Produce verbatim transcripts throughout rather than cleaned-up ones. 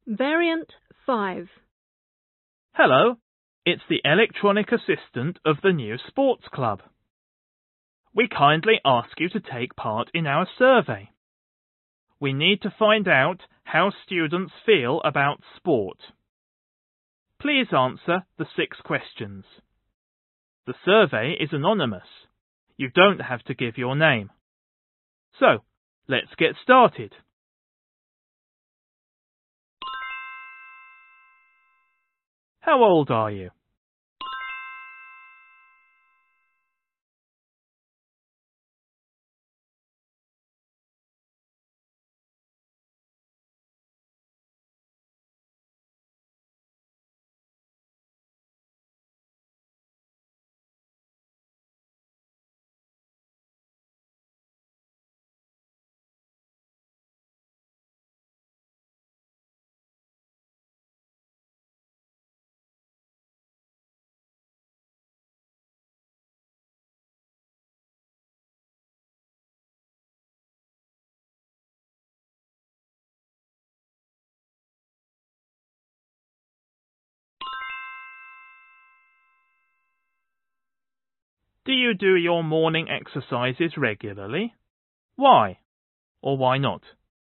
Variant five. Hello, it's the electronic assistant of the new sports club. We kindly ask you to take part in our survey. We need to find out how students feel about sport. Please answer the six questions. The survey is anonymous. You don't have to give your name. So, let's get started. How old are you? Do you do your morning exercises regularly? Why or why not?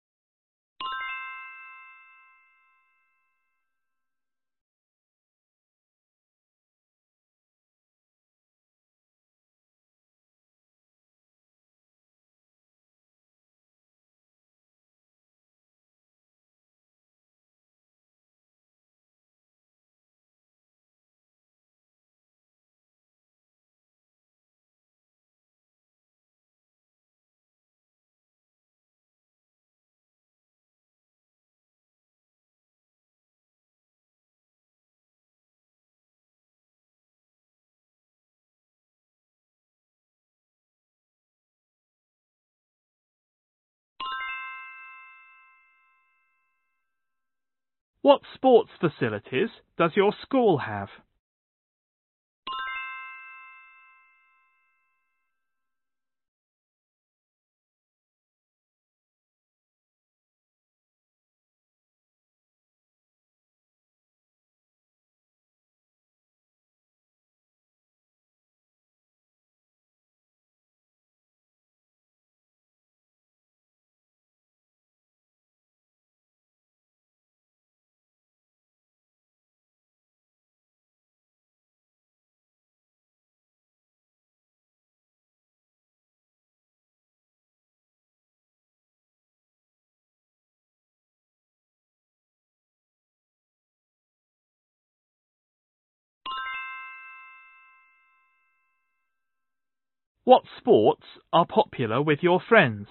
What sports facilities does your school have? What sports are popular with your friends?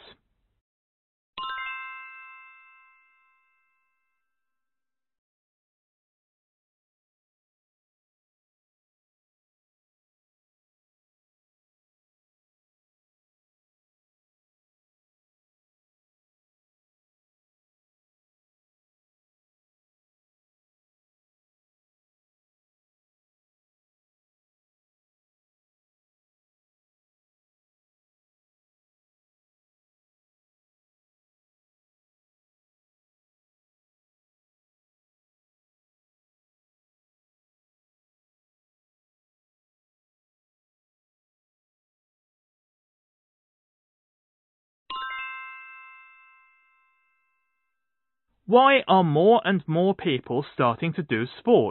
Why are more and more people starting to do sport?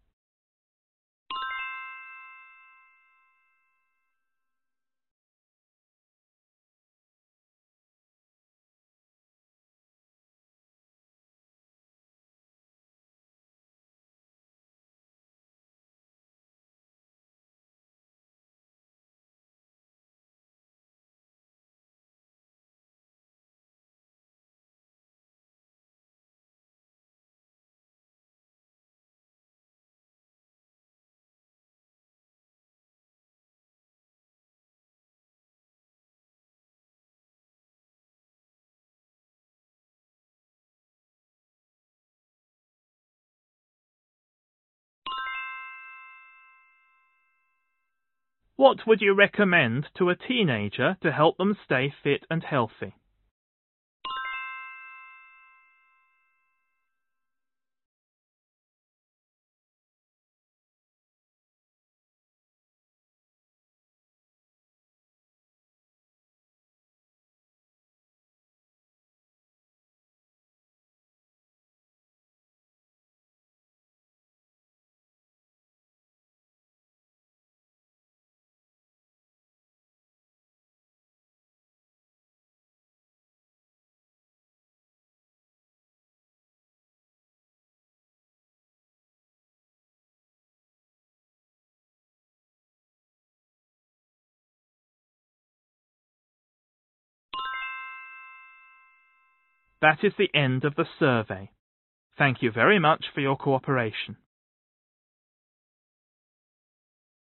What would you recommend to a teenager to help them stay fit and healthy? That is the end of the survey. Thank you very much for your cooperation.